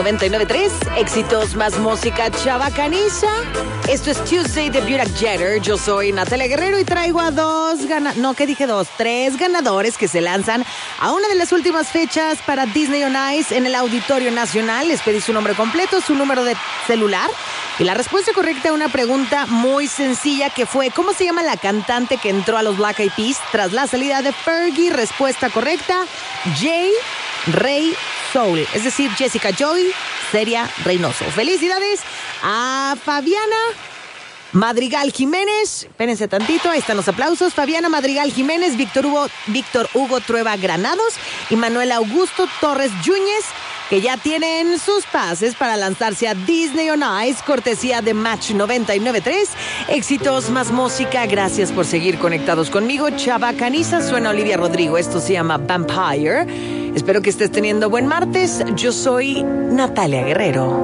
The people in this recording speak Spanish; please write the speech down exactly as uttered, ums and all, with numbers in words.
noventa y nueve punto tres, éxitos más música chabacaniza. Esto es Tuesday de Burak Jeter. Yo soy Natalia Guerrero y traigo a dos gana... No, ¿qué dije? Dos. Tres ganadores que se lanzan a una de las últimas fechas para Disney on Ice en el Auditorio Nacional. Les pedí su nombre completo, su número de celular y la respuesta correcta a una pregunta muy sencilla que fue: ¿cómo se llama la cantante que entró a los Black Eyed Peas tras la salida de Fergie? Respuesta correcta: Jay Rey Soul, es decir, Jessica Joy Seria Reynoso. Felicidades a Fabiana Madrigal Jiménez. Espérense tantito, ahí están los aplausos. Fabiana Madrigal Jiménez, Víctor Hugo, Víctor Hugo Trueba Granados y Manuel Augusto Torres Yúñez, que ya tienen sus pases para lanzarse a Disney on Ice, cortesía de Match noventa y nueve punto tres. Éxitos más música, gracias por seguir conectados conmigo. Chabacaniza, suena Olivia Rodrigo, esto se llama Vampire. Espero que estés teniendo buen martes. Yo soy Natalia Guerrero.